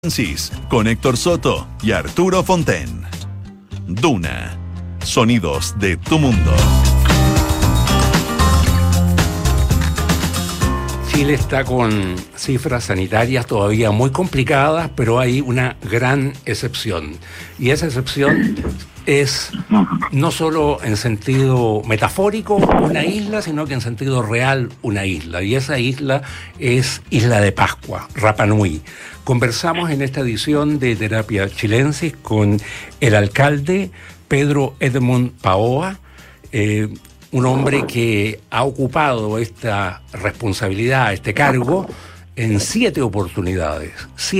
Con Héctor Soto y Arturo Fonten. Duna, sonidos de tu mundo. Chile está con cifras sanitarias todavía muy complicadas, pero hay una gran excepción. Y esa excepción es no solo en sentido metafórico una isla, sino que en sentido real una isla. Y esa isla es Isla de Pascua, Rapa Nui. Conversamos en esta edición de Terapia Chilensis con el alcalde Pedro Edmund Paoa, un hombre que ha ocupado esta responsabilidad, este cargo, en 7 oportunidades,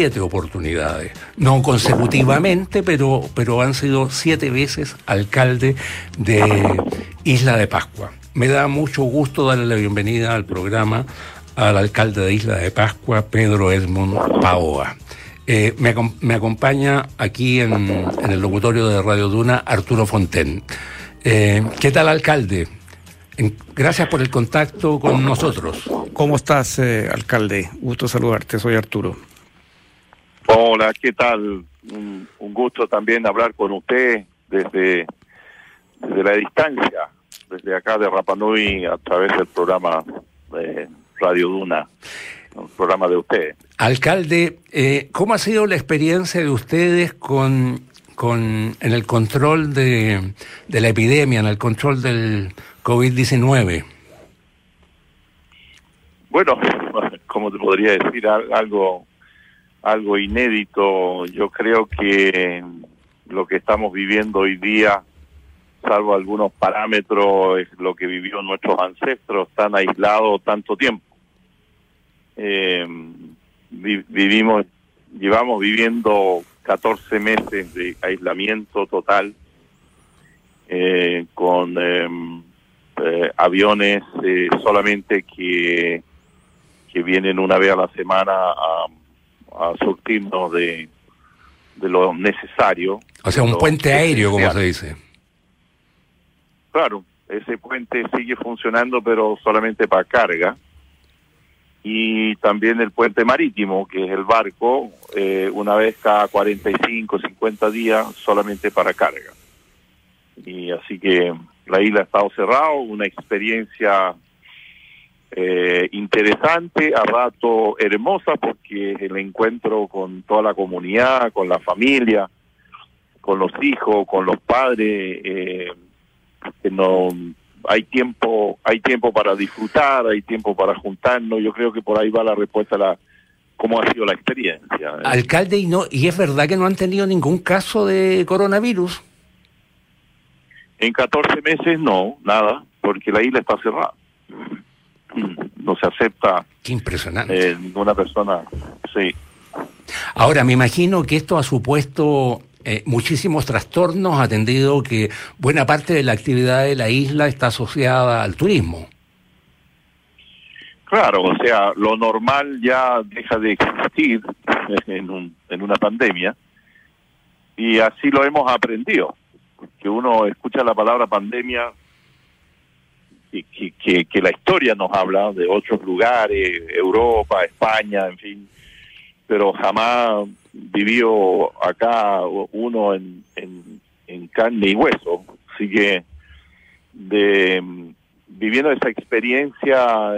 no consecutivamente, pero han sido 7 veces alcalde de Isla de Pascua. Me da mucho gusto darle la bienvenida al programa al alcalde de Isla de Pascua, Pedro Edmund Paoa. Me acompaña aquí en el locutorio de Radio Duna Arturo Fonten. ¿Qué tal, alcalde? Gracias por el contacto con nosotros. ¿Cómo estás, alcalde? Gusto saludarte, soy Arturo. Hola, ¿qué tal? Un gusto también hablar con usted desde la distancia, desde acá de Rapa Nui, a través del programa de Radio Duna, un programa de usted. Alcalde, ¿cómo ha sido la experiencia de ustedes en el control de la epidemia, en el control del COVID-19? Bueno, como te podría decir, algo inédito. Yo creo que lo que estamos viviendo hoy día, salvo algunos parámetros, es lo que vivió nuestros ancestros tan aislados tanto tiempo. Llevamos viviendo 14 meses de aislamiento total, con aviones solamente que vienen una vez a la semana a surtirnos de lo necesario. O sea, un puente aéreo, como se dice. Claro, ese puente sigue funcionando, pero solamente para carga. Y también el puente marítimo, que es el barco, una vez cada 45, 50 días, solamente para carga. Y así que la isla ha estado cerrada, una experiencia interesante, a rato hermosa, porque el encuentro con toda la comunidad, con la familia, con los hijos, con los padres, que no hay tiempo para disfrutar, hay tiempo para juntarnos. Yo creo que por ahí va la respuesta a cómo ha sido la experiencia. Alcalde, ¿y es verdad que no han tenido ningún caso de coronavirus? En 14 meses no, nada, porque la isla está cerrada. No se acepta. Qué impresionante. Ninguna persona, sí. Ahora, me imagino que esto ha supuesto muchísimos trastornos, atendido que buena parte de la actividad de la isla está asociada al turismo. Claro, o sea, lo normal ya deja de existir en una pandemia, y así lo hemos aprendido. Que uno escucha la palabra pandemia, que la historia nos habla de otros lugares, Europa, España, en fin, pero jamás vivió acá uno en carne y hueso. Así que viviendo esa experiencia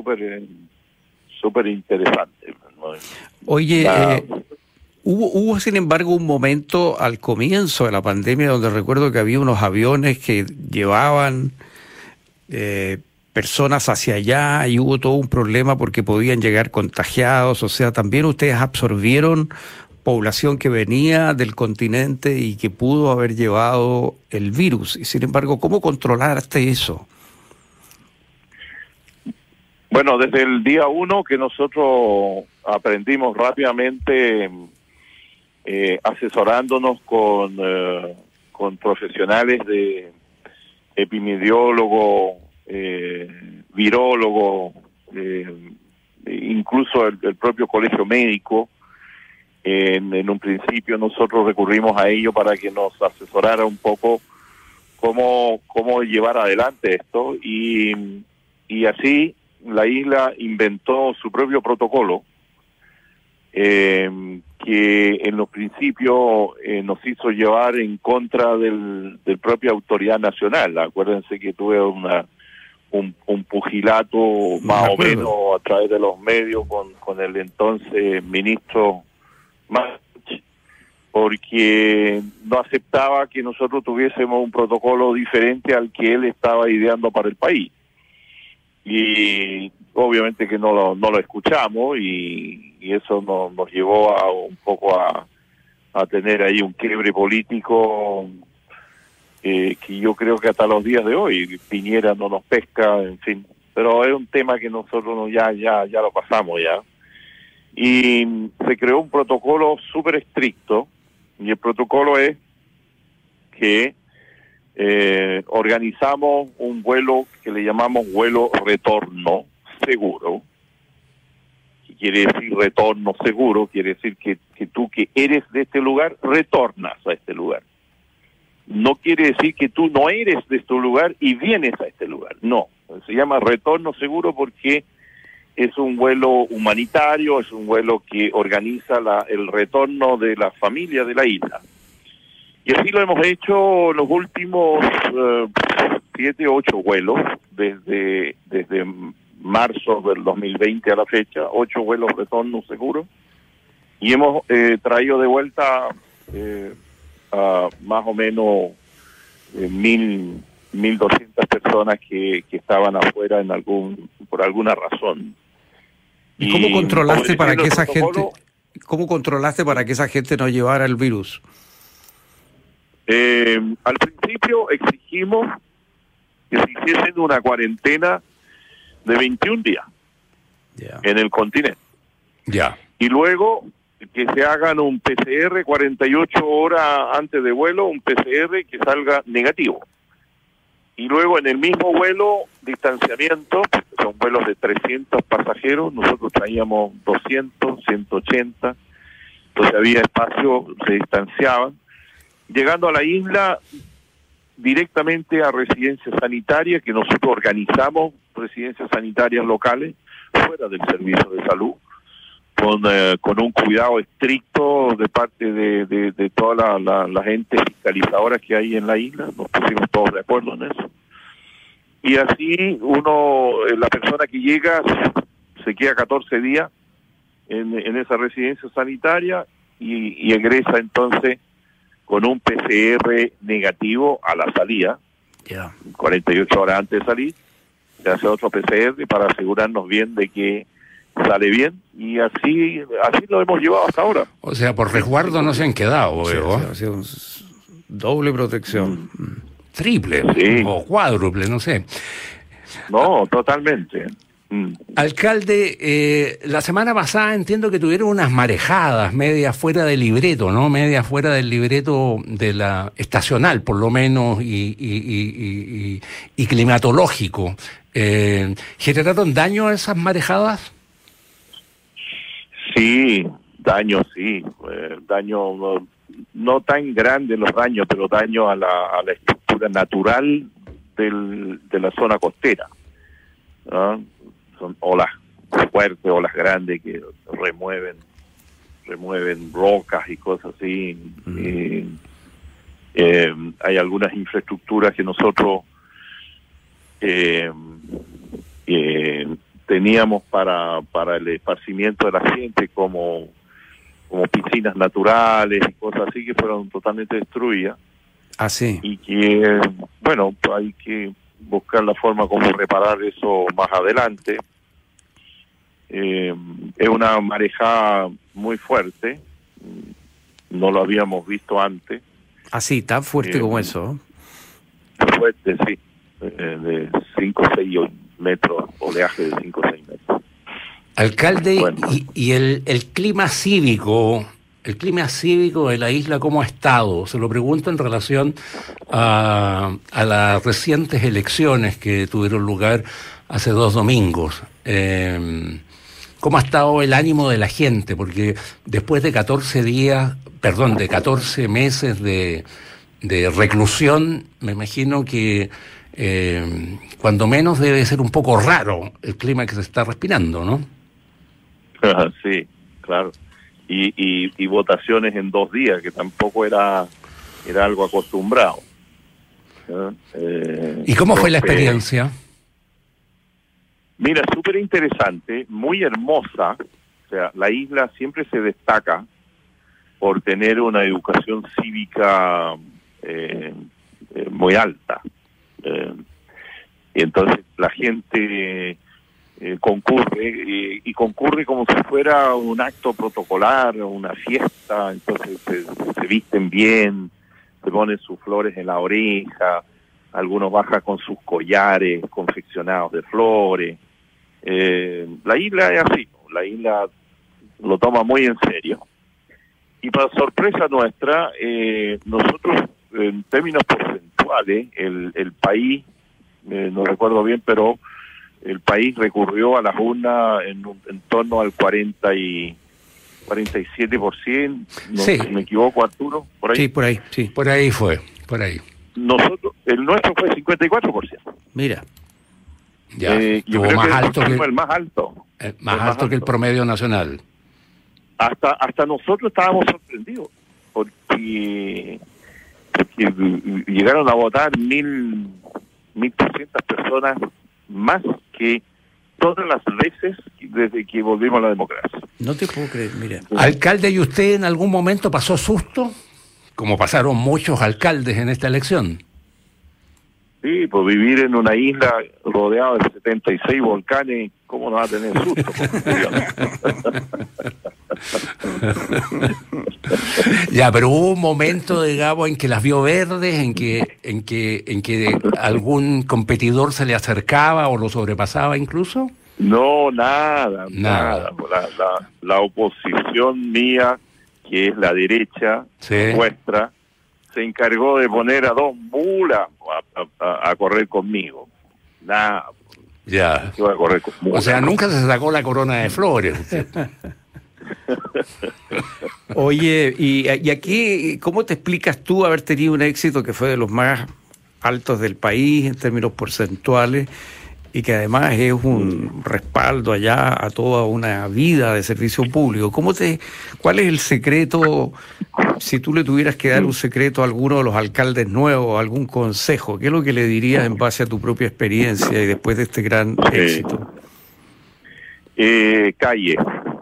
súper interesante. Oye, hubo sin embargo un momento al comienzo de la pandemia donde recuerdo que había unos aviones que llevaban personas hacia allá y hubo todo un problema porque podían llegar contagiados. O sea, también ustedes absorbieron población que venía del continente y que pudo haber llevado el virus. Y sin embargo, ¿cómo controlaste eso? Bueno, desde el día 1 que nosotros aprendimos rápidamente, asesorándonos con profesionales de epidemiólogos, virólogos, incluso el propio colegio médico. En un principio nosotros recurrimos a ello para que nos asesorara un poco cómo llevar adelante esto, y así la isla inventó su propio protocolo, que que en los principios nos hizo llevar en contra del propia autoridad nacional. Acuérdense que tuve un pugilato más o menos a través de los medios con el entonces ministro Mañalich, porque no aceptaba que nosotros tuviésemos un protocolo diferente al que él estaba ideando para el país. Y obviamente que no lo escuchamos y eso nos llevó a un poco a tener ahí un quiebre político que yo creo que hasta los días de hoy Piñera no nos pesca, en fin, pero es un tema que nosotros ya lo pasamos ya. Y se creó un protocolo súper estricto, y el protocolo es que organizamos un vuelo que le llamamos vuelo retorno seguro. ¿Qué quiere decir retorno seguro? Quiere decir que tú que eres de este lugar, retornas a este lugar. No quiere decir que tú no eres de este lugar y vienes a este lugar. No, se llama retorno seguro porque es un vuelo humanitario, es un vuelo que organiza el retorno de la familia de la isla. Y así lo hemos hecho los últimos 7 o 8 vuelos, desde marzo del 2020 a la fecha, 8 vuelos retorno seguros, y hemos traído de vuelta a más o menos 1.200 personas que estaban afuera por alguna razón. ¿Y cómo controlaste para que esa gente, no llevara el virus? Al principio exigimos que se hiciesen una cuarentena de 21 días en el continente. Y luego que se hagan un PCR 48 horas antes de vuelo, un PCR que salga negativo. Y luego en el mismo vuelo, distanciamiento, son vuelos de 300 pasajeros, nosotros traíamos 200, 180, entonces había espacio, se distanciaban. Llegando a la isla, directamente a residencias sanitarias, que nosotros organizamos, residencias sanitarias locales, fuera del servicio de salud, con un cuidado estricto de parte de toda la gente fiscalizadora que hay en la isla. Nos pusimos todos de acuerdo en eso. Y así la persona que llega se queda 14 días en esa residencia sanitaria y egresa entonces con un PCR negativo a la salida, 48 horas antes de salir, se hace otro PCR para asegurarnos bien de que sale bien, y así lo hemos llevado hasta ahora. O sea, por resguardo no se han quedado, sí, doble protección. Triple, o cuádruple, no sé. No, totalmente. Alcalde, la semana pasada entiendo que tuvieron unas marejadas medias fuera del libreto, ¿no? Medias fuera del libreto de la estacional, por lo menos, y climatológico. ¿Generaron daño a esas marejadas? Sí, daño, no tan grandes los daños, pero daño a la estructura natural de la zona costera, ¿no? Son olas fuertes, olas grandes que remueven rocas y cosas así. Hay algunas infraestructuras que nosotros teníamos para el esparcimiento de la gente, como piscinas naturales y cosas así, que fueron totalmente destruidas. Sí. Y que, bueno, hay que buscar la forma como reparar eso más adelante. Es una marejada muy fuerte, no lo habíamos visto antes. Sí, tan fuerte como eso. Fuerte, sí, de 5 o 6 metros, oleaje de 5 o 6 metros. Alcalde, bueno. y el clima cívico de la isla, ¿cómo ha estado? Se lo pregunto en relación a las recientes elecciones que tuvieron lugar hace 2 domingos. ¿Cómo ha estado el ánimo de la gente? Porque después de 14 meses de reclusión, me imagino que cuando menos debe ser un poco raro el clima que se está respirando, ¿no? Sí, claro. y votaciones en 2 días, que tampoco era algo acostumbrado. ¿Y cómo fue la experiencia? Mira, súper interesante, muy hermosa. O sea, la isla siempre se destaca por tener una educación cívica muy alta. Y entonces la gente concurre y concurre como si fuera un acto protocolar, una fiesta. Entonces se visten bien, se ponen sus flores en la oreja, algunos bajan con sus collares confeccionados de flores. La isla es así, la isla lo toma muy en serio. Y para sorpresa nuestra, nosotros en términos porcentuales, el país, no recuerdo bien, pero el país recurrió a las urnas en torno al 47%, no sé si me equivoco, Arturo, por ahí. Sí, por ahí, sí. Por ahí fue, por ahí. Nosotros, el nuestro fue 54%. Mira. Ya, yo creo más que alto que el más alto. más alto que el promedio nacional. Hasta nosotros estábamos sorprendidos, porque llegaron a votar 1.300 personas más que todas las veces desde que volvimos a la democracia. No te puedo creer, mira. Alcalde, ¿y usted en algún momento pasó susto? Como pasaron muchos alcaldes en esta elección. Sí, pues vivir en una isla rodeada de 76 volcanes, ¿cómo no va a tener susto? Ya, pero hubo un momento, digamos, en que las vio verdes, en que algún competidor se le acercaba o lo sobrepasaba incluso. No, nada. La oposición mía, que es la derecha, Sí. nuestra, se encargó de poner a 2 mulas a correr conmigo. Nada. Ya. Iba a correr con mulas. O sea, nunca se sacó la corona de flores. Oye, y aquí, ¿cómo te explicas tú haber tenido un éxito que fue de los más altos del país en términos porcentuales y que además es un respaldo allá a toda una vida de servicio público? ¿Cuál es el secreto, si tú le tuvieras que dar un secreto a alguno de los alcaldes nuevos, algún consejo? ¿Qué es lo que le dirías en base a tu propia experiencia y después de este gran éxito? Calle.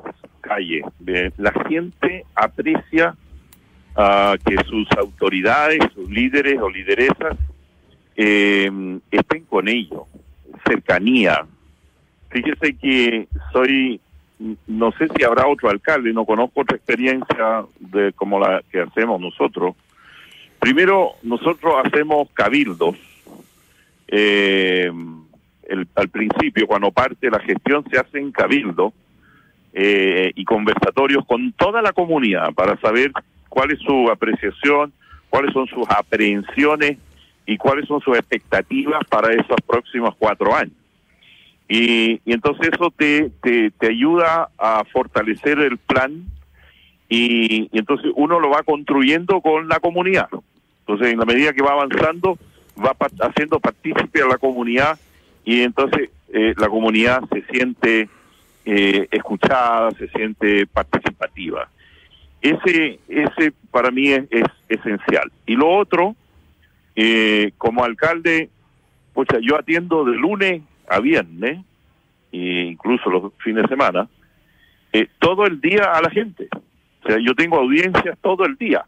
La gente aprecia que sus autoridades, sus líderes o lideresas estén con ellos. Cercanía. Fíjese que no sé si habrá otro alcalde, no conozco otra experiencia como la que hacemos nosotros. Primero, nosotros hacemos cabildos. Al principio, cuando parte la gestión, se hacen cabildos y conversatorios con toda la comunidad para saber cuál es su apreciación, cuáles son sus aprehensiones y cuáles son sus expectativas para esos próximos 4 años. Y entonces eso te ayuda a fortalecer el plan y entonces uno lo va construyendo con la comunidad. Entonces, en la medida que va avanzando, va haciendo partícipe a la comunidad y entonces la comunidad se siente escuchada, se siente participativa. Ese para mí es esencial. Y lo otro, como alcalde, yo atiendo de lunes a viernes, incluso los fines de semana, todo el día a la gente. O sea, yo tengo audiencias todo el día.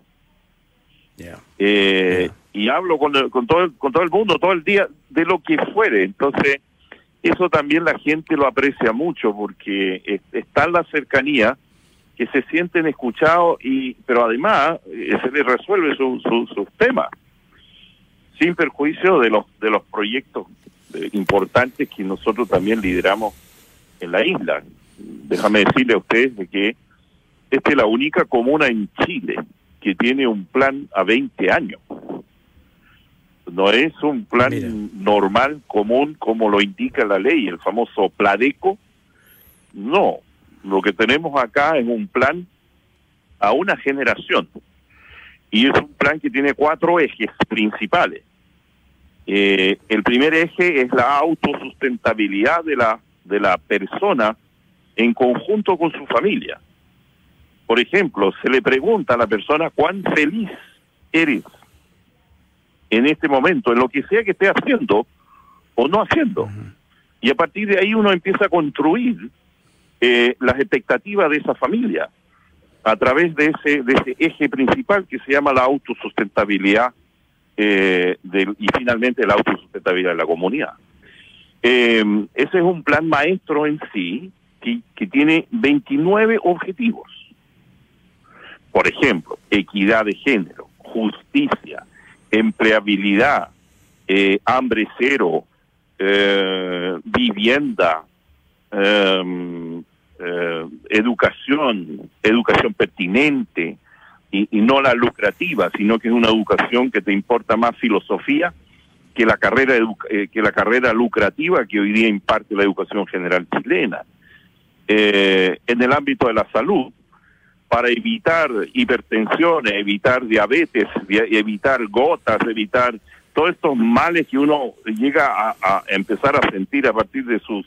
Y hablo con todo el mundo todo el día de lo que fuere. Entonces, eso también la gente lo aprecia mucho porque está en la cercanía, que se sienten escuchados pero además se les resuelve sus temas sin perjuicio de los proyectos importantes que nosotros también lideramos en la isla. Déjame decirle a ustedes de que esta es la única comuna en Chile que tiene un plan a 20 años. No es un plan normal, común, como lo indica la ley, el famoso Pladeco. No, lo que tenemos acá es un plan a una generación. Y es un plan que tiene 4 ejes principales. El primer eje es la autosustentabilidad de la persona en conjunto con su familia. Por ejemplo, se le pregunta a la persona cuán feliz eres en este momento, en lo que sea que esté haciendo o no haciendo. Y a partir de ahí uno empieza a construir las expectativas de esa familia a través de ese eje principal que se llama la autosustentabilidad y finalmente la autosustentabilidad de la comunidad. Ese es un plan maestro en sí que tiene 29 objetivos. Por ejemplo, equidad de género, justicia, empleabilidad, hambre cero, vivienda, educación pertinente y no la lucrativa, sino que es una educación que te importa más filosofía que la carrera lucrativa que hoy día imparte la educación general chilena. En el ámbito de la salud, para evitar hipertensiones, evitar diabetes, evitar gotas, evitar todos estos males que uno llega a empezar a sentir a partir de sus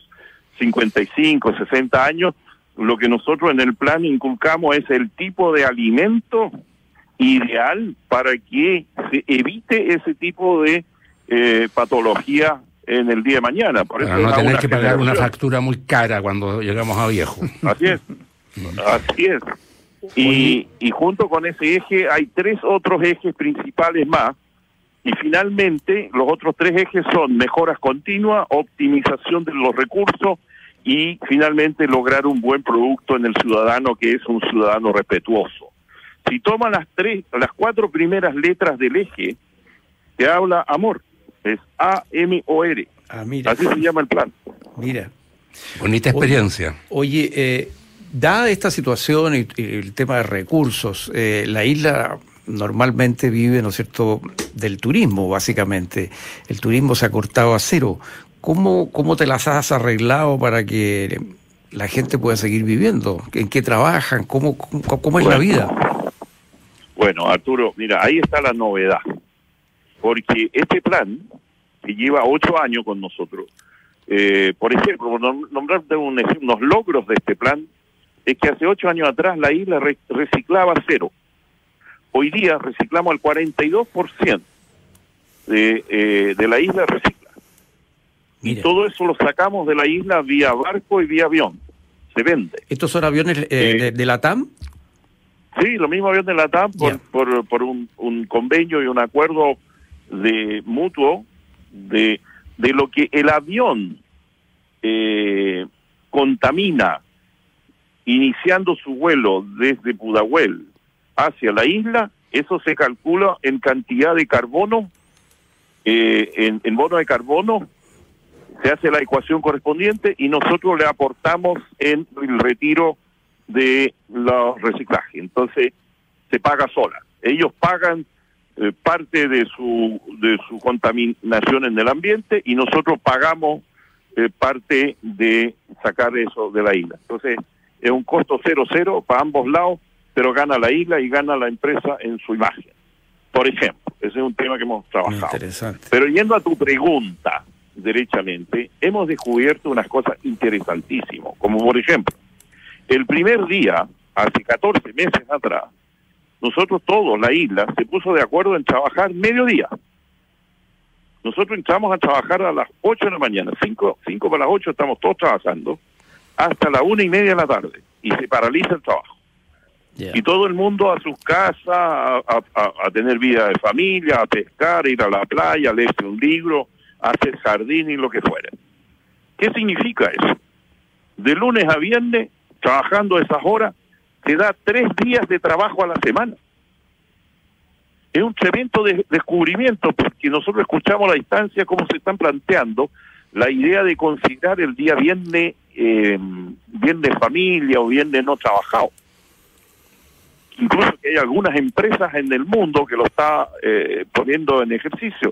55, 60 años, lo que nosotros en el plan inculcamos es el tipo de alimento ideal para que se evite ese tipo de patología en el día de mañana. Por para eso no tener que pagar una factura muy cara cuando llegamos a viejo. Así es, así es. Y junto con ese eje hay 3 otros ejes principales más, y finalmente los otros 3 ejes son mejoras continuas, optimización de los recursos y finalmente lograr un buen producto en el ciudadano, que es un ciudadano respetuoso. Si toman las 4 primeras letras del eje, te habla amor, es AMOR. Mira. Así se llama el plan. Mira. Bonita experiencia. Oye, dada esta situación y el tema de recursos, la isla normalmente vive, ¿no es cierto?, del turismo, básicamente. El turismo se ha cortado a cero. ¿Cómo te las has arreglado para que la gente pueda seguir viviendo? ¿En qué trabajan? ¿Cómo es la vida? Bueno, Arturo, mira, ahí está la novedad. Porque este plan, que lleva 8 años con nosotros, por ejemplo, por nombrarte unos logros de este plan, es que hace 8 años atrás la isla reciclaba 0. Hoy día reciclamos el 42% de la isla recicla. Mira. Y todo eso lo sacamos de la isla vía barco y vía avión. Se vende. ¿Estos son aviones de la TAM? Sí, los mismos aviones de la TAM por un convenio y un acuerdo de mutuo de lo que el avión contamina iniciando su vuelo desde Pudahuel hacia la isla. Eso se calcula en cantidad de carbono, en bono de carbono, se hace la ecuación correspondiente y nosotros le aportamos en el retiro de los reciclajes. Entonces se paga sola. Ellos pagan parte de su contaminación en el ambiente y nosotros pagamos parte de sacar eso de la isla. Entonces es un costo 0-0 para ambos lados, pero gana la isla y gana la empresa en su imagen. Por ejemplo, ese es un tema que hemos trabajado. Interesante. Pero yendo a tu pregunta, derechamente, hemos descubierto unas cosas interesantísimas, como por ejemplo, el primer día, hace 14 meses atrás, nosotros todos, la isla, se puso de acuerdo en trabajar mediodía. Nosotros entramos a trabajar a las 8 de la mañana, 5 para las 8 estamos todos trabajando, hasta la 1:30 de la tarde, y se paraliza el trabajo. Yeah. Y todo el mundo a sus casas, a tener vida de familia, a pescar, a ir a la playa, a leerse un libro, a hacer jardín y lo que fuera. ¿Qué significa eso? De lunes a viernes, trabajando esas horas, te da 3 días de trabajo a la semana. Es un tremendo descubrimiento, porque nosotros escuchamos a la distancia cómo se están planteando la idea de considerar el día viernes familia o viernes no trabajado. Incluso que hay algunas empresas en el mundo que lo está poniendo en ejercicio.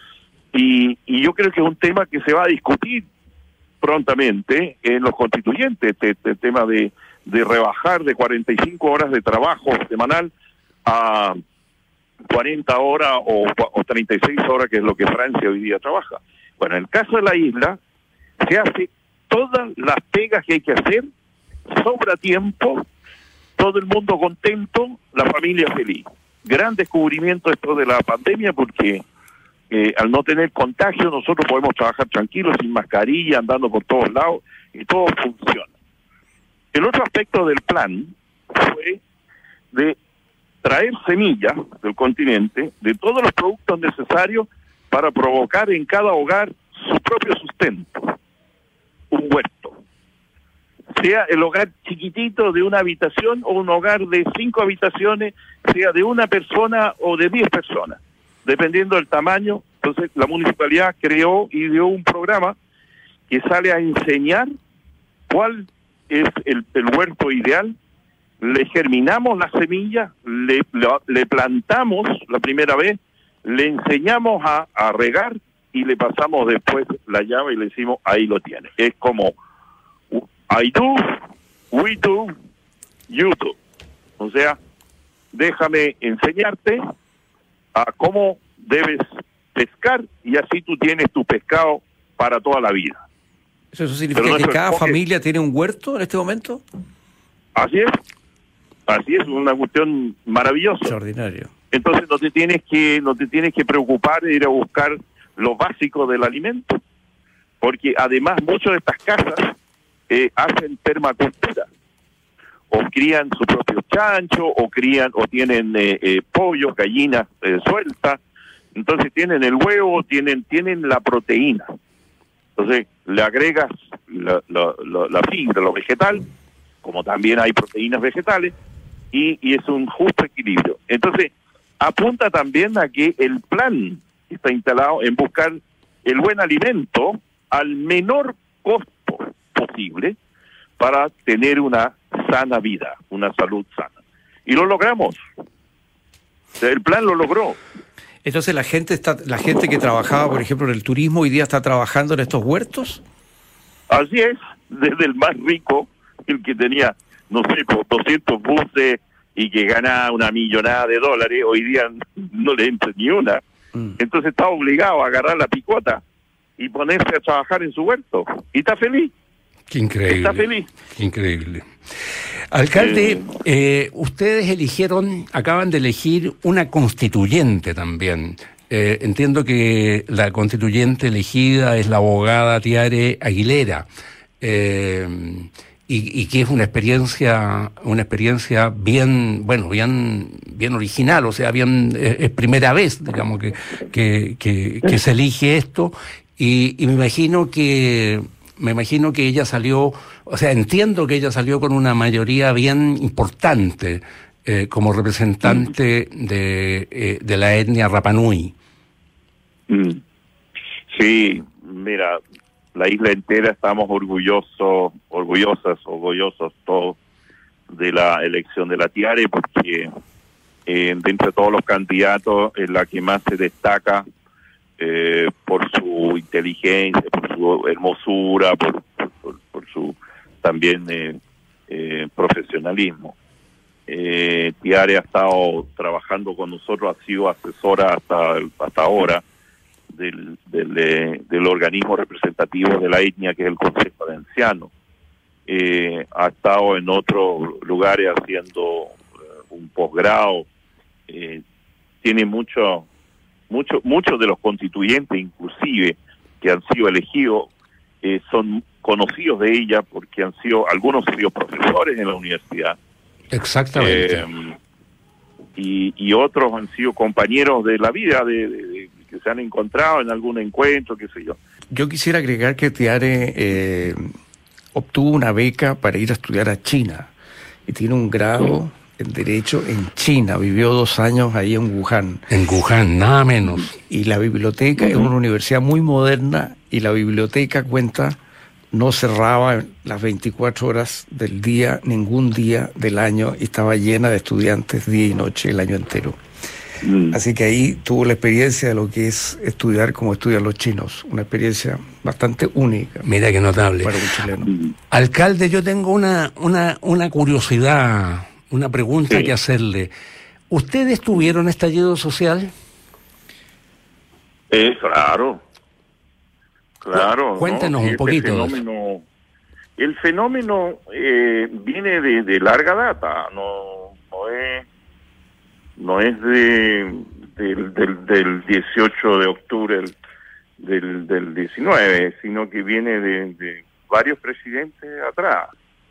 Y yo creo que es un tema que se va a discutir prontamente en los constituyentes, este tema de rebajar de 45 horas de trabajo semanal a 40 horas o 36 horas, que es lo que Francia hoy día trabaja. Bueno, en el caso de la isla, se hace todas las pegas que hay que hacer, sobra tiempo, todo el mundo contento, la familia feliz. Gran descubrimiento esto de la pandemia, porque al no tener contagio nosotros podemos trabajar tranquilos, sin mascarilla, andando por todos lados, y todo funciona. El otro aspecto del plan fue de traer semillas del continente, de todos los productos necesarios para provocar en cada hogar su propio sustento, un huerto. Sea el hogar chiquitito de una habitación o un hogar de 5 habitaciones, sea de una persona o de 10 personas, dependiendo del tamaño. Entonces la municipalidad creó y dio un programa que sale a enseñar cuál es el huerto ideal. Le germinamos la semilla, le plantamos la primera vez, le enseñamos a regar y le pasamos después la llave y le decimos, ahí lo tiene. Es como I do, we do, you do. O sea, déjame enseñarte a cómo debes pescar y así tú tienes tu pescado para toda la vida. ¿Eso significa que cada familia tiene un huerto en este momento? Así es una cuestión maravillosa. Extraordinario. Entonces no te tienes que preocupar de ir a buscar lo básico del alimento, porque además muchas de estas casas hacen permacultura, o crían su propio chancho, o tienen pollos, gallinas sueltas. Entonces tienen el huevo, tienen la proteína. Entonces le agregas la fibra, lo vegetal, como también hay proteínas vegetales, y es un justo equilibrio. Entonces apunta también a que el plan está instalado en buscar el buen alimento al menor costo posible para tener una sana vida, una salud sana. Y lo logramos. El plan lo logró. Entonces la gente que trabajaba, por ejemplo, en el turismo, hoy día está trabajando en estos huertos. Así es, desde el más rico, el que tenía, no sé, 200 buses y que gana una millonada de dólares, hoy día no le entra ni una. Entonces está obligado a agarrar la picota y ponerse a trabajar en su huerto. Y está feliz. Qué increíble. Está feliz. Qué increíble. Alcalde, ustedes acaban de elegir una constituyente también. Entiendo que la constituyente elegida es la abogada Tiare Aguilera. Y que es una experiencia bien original, o sea, es primera vez, digamos, que se elige esto, y me imagino que ella salió, o sea, entiendo que ella salió con una mayoría bien importante como representante de la etnia Rapa Nui. Sí, mira, la isla entera estamos orgullosos todos de la elección de la Tiare, porque de entre todos los candidatos es la que más se destaca por su inteligencia, por su hermosura, por su también profesionalismo. Tiare ha estado trabajando con nosotros, ha sido asesora hasta ahora del organismo representativo de la etnia, que es el Consejo de Ancianos. Ha estado en otros lugares haciendo un posgrado. Tiene muchos de los constituyentes, inclusive, que han sido elegidos, son conocidos de ella porque algunos han sido profesores en la universidad. Exactamente. Y otros han sido compañeros de la vida, que se han encontrado en algún encuentro, qué sé yo. Yo quisiera agregar que Tiare obtuvo una beca para ir a estudiar a China y tiene un grado en Derecho en China. Vivió 2 años ahí en Wuhan. En Wuhan, nada menos. Y la biblioteca es una universidad muy moderna, y la biblioteca no cerraba las 24 horas del día, ningún día del año, y estaba llena de estudiantes día y noche el año entero. Así que ahí tuvo la experiencia de lo que es estudiar como estudian los chinos, una experiencia bastante única. Mira qué notable. Para un chileno. Alcalde, yo tengo una curiosidad, una pregunta que hacerle. ¿Ustedes tuvieron estallido social? Claro. Cuéntenos un poquito. El fenómeno viene de larga data, no es del 18 de octubre del 19, sino que viene de varios presidentes atrás.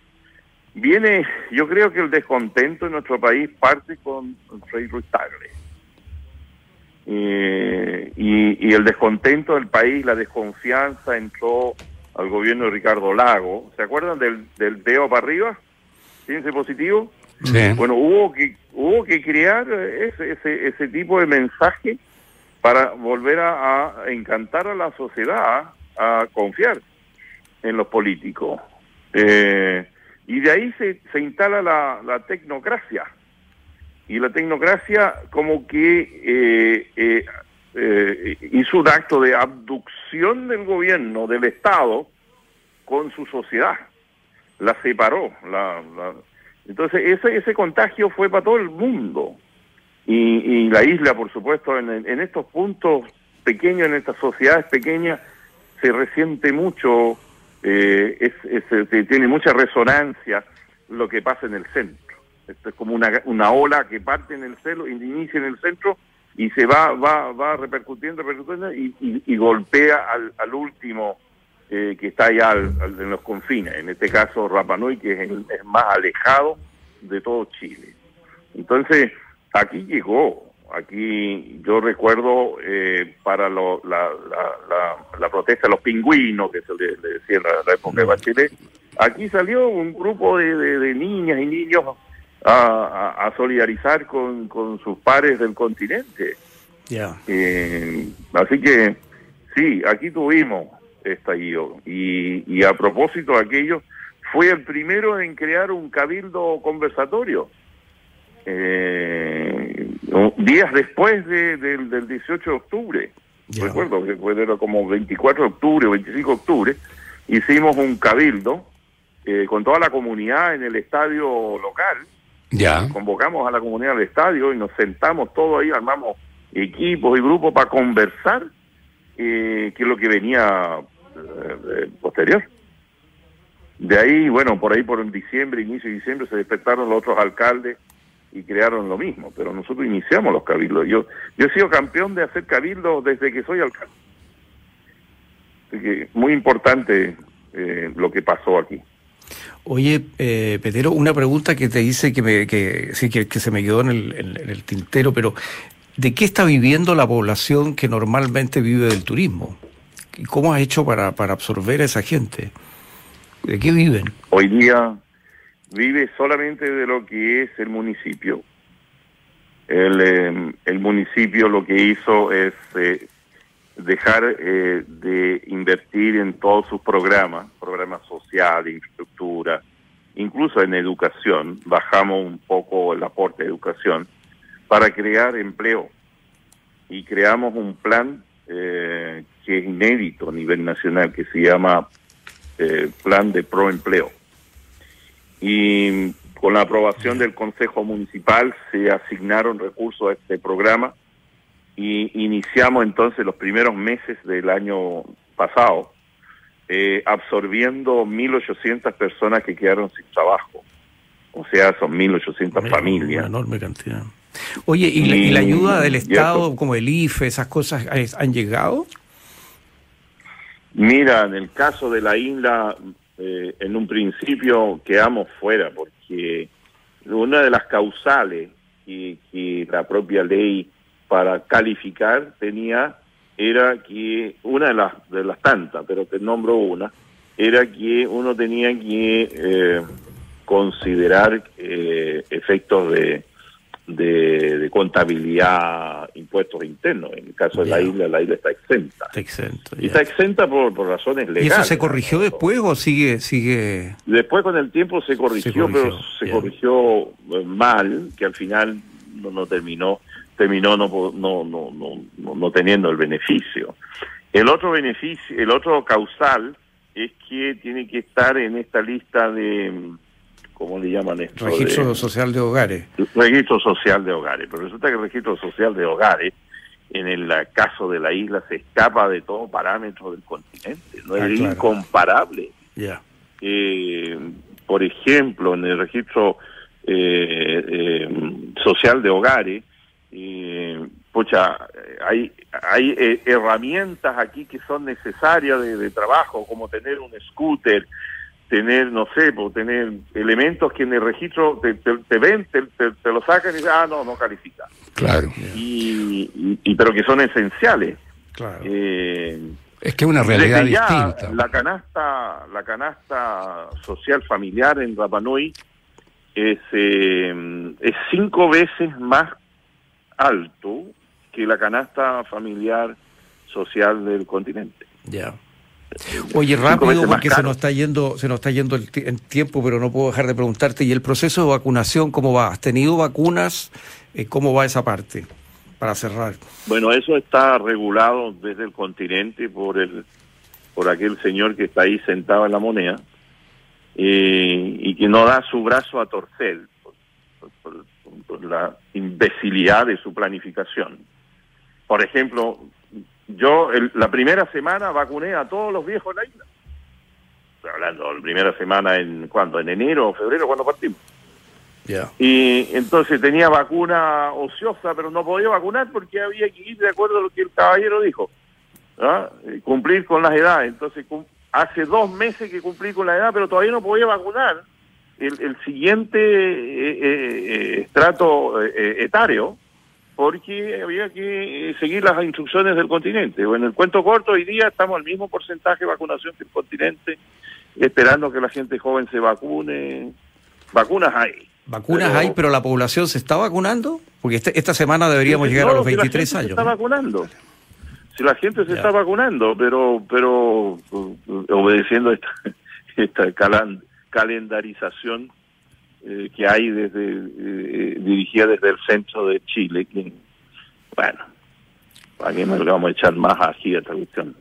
Yo creo que el descontento en nuestro país parte con el rey Ruiz Tagle. Y el descontento del país, la desconfianza entró al gobierno de Ricardo Lagos. ¿Se acuerdan del dedo para arriba? ¿Fíjense positivo? Sí. Bueno, hubo que crear ese tipo de mensaje para volver a encantar a la sociedad a confiar en los políticos. Y de ahí se instala la tecnocracia. Y la tecnocracia como que hizo un acto de abducción del gobierno, del Estado, con su sociedad. La separó. Entonces ese contagio fue para todo el mundo. Y la isla, por supuesto, en estos puntos pequeños, en estas sociedades pequeñas, se resiente mucho, tiene mucha resonancia lo que pasa en el centro. Esto es como una ola que parte en el centro, inicia en el centro y se va repercutiendo y golpea al último que está allá en los confines, en este caso Rapa Nui, que es el más alejado de todo Chile. Entonces, aquí llegó, yo recuerdo para la protesta de los pingüinos, que se le decía en la época de Bachelet, aquí salió un grupo de niñas y niños a solidarizar con sus pares del continente. Yeah. Así que sí, aquí tuvimos estallido y a propósito de aquello, fue el primero en crear un cabildo conversatorio días después del 18 de octubre. Yeah. Recuerdo que era como 24 de octubre o 25 de octubre, hicimos un cabildo con toda la comunidad en el estadio local. Ya. Convocamos a la comunidad del estadio y nos sentamos todos ahí, armamos equipos y grupos para conversar qué es lo que venía posterior. De ahí, bueno, por inicio de diciembre, se despertaron los otros alcaldes y crearon lo mismo, pero nosotros iniciamos los cabildos. Yo he sido campeón de hacer cabildos desde que soy alcalde. Así que muy importante lo que pasó aquí. Oye, Petero, una pregunta que te hice que se me quedó en el tintero, pero ¿de qué está viviendo la población que normalmente vive del turismo? ¿Y cómo has hecho para absorber a esa gente? ¿De qué viven? Hoy día vive solamente de lo que es el municipio. El municipio lo que hizo es dejar de invertir en todos sus programas sociales, infraestructura, incluso en educación. Bajamos un poco el aporte de educación para crear empleo y creamos un plan que es inédito a nivel nacional, que se llama Plan de Proempleo. Y con la aprobación del Consejo Municipal se asignaron recursos a este programa y iniciamos entonces los primeros meses del año pasado absorbiendo 1.800 personas que quedaron sin trabajo. O sea, son 1.800 familias. Una enorme cantidad. Oye, ¿y la ayuda del Estado, como el IFE, esas cosas, han llegado? Mira, en el caso de la isla, en un principio quedamos fuera, porque una de las causales que la propia ley para calificar tenía era que, una de las tantas, pero te nombro una, era que uno tenía que considerar efectos de contabilidad, impuestos internos. En el caso de la isla está exenta. Está exento. Y está exenta por razones legales. ¿Y eso se corrigió después o sigue? Después con el tiempo se corrigió, pero se corrigió mal, que al final no terminó no teniendo el beneficio. El otro causal es que tiene que estar en esta lista de, ¿cómo le llaman esto? Registro social de hogares. Registro social de hogares. Pero resulta que el registro social de hogares, en el caso de la isla, se escapa de todo parámetro del continente. No es incomparable. Ya. por ejemplo, en el registro social de hogares, hay herramientas aquí que son necesarias de trabajo, como tener un scooter, tener, no sé, tener elementos que en el registro te ven, te lo sacan y dicen, no califica. Claro. Pero que son esenciales. Claro. Es que es una realidad distinta. La canasta social familiar en Rapa Nui es 5 veces más alto que la canasta familiar social del continente. Ya. Oye, rápido, porque se nos está yendo el tiempo, pero no puedo dejar de preguntarte, ¿y el proceso de vacunación cómo va? ¿Has tenido vacunas? ¿Cómo va esa parte? Para cerrar. Bueno, eso está regulado desde el continente por aquel señor que está ahí sentado en la moneda y que no da su brazo a torcer por la imbecilidad de su planificación. Por ejemplo, yo la primera semana vacuné a todos los viejos de la isla. Estoy hablando de la primera semana ¿cuándo? ¿En enero o febrero cuando partimos? Yeah. Y entonces tenía vacuna ociosa, pero no podía vacunar porque había que ir de acuerdo a lo que el caballero dijo, ¿ah? Cumplir con las edades. Entonces hace 2 meses que cumplí con la edad, pero todavía no podía vacunar el siguiente estrato etario, porque había que seguir las instrucciones del continente. Bueno, en el cuento corto, hoy día estamos al mismo porcentaje de vacunación que el continente, esperando que la gente joven se vacune. Vacunas hay. Pero la población se está vacunando, porque esta semana deberíamos llegar a los 23 años. Se está vacunando. Si la gente se está vacunando, pero obedeciendo esta calendarización que hay dirigida desde el centro de Chile, que, bueno, ¿para qué nos vamos a echar más ají a esta cuestión?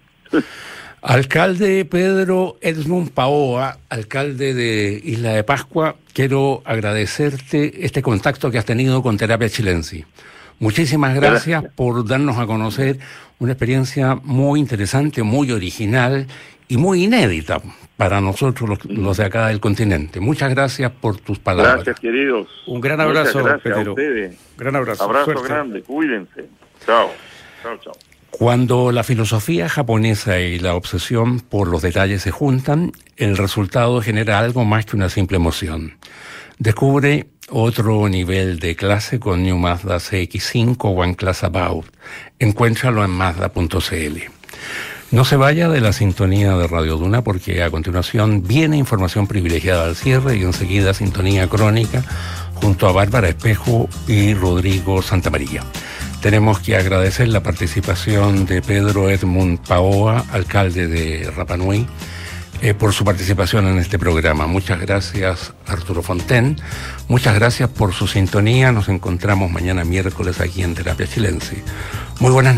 Alcalde Pedro Edmund Paoa, alcalde de Isla de Pascua, quiero agradecerte este contacto que has tenido con Terapia Chilensis. Muchísimas gracias por darnos a conocer una experiencia muy interesante, muy original y muy inédita para nosotros los de acá del continente. Muchas gracias por tus palabras. Gracias, queridos. Un gran abrazo, Pedro. A ustedes. Gran abrazo. Abrazo Suerte. grande, cuídense. Chao. Chao. Cuando la filosofía japonesa y la obsesión por los detalles se juntan, el resultado genera algo más que una simple emoción. Descubre otro nivel de clase con New Mazda CX-5 One Class About. Encuéntralo en Mazda.cl. No se vaya de la sintonía de Radio Duna, porque a continuación viene información privilegiada al cierre y enseguida sintonía crónica junto a Bárbara Espejo y Rodrigo Santamaría. Tenemos que agradecer la participación de Pedro Edmund Paoa, alcalde de Rapa Nui, por su participación en este programa. Muchas gracias, Arturo Fontaine. Muchas gracias por su sintonía. Nos encontramos mañana miércoles aquí en Terapia Chilensis. Muy buenas noches.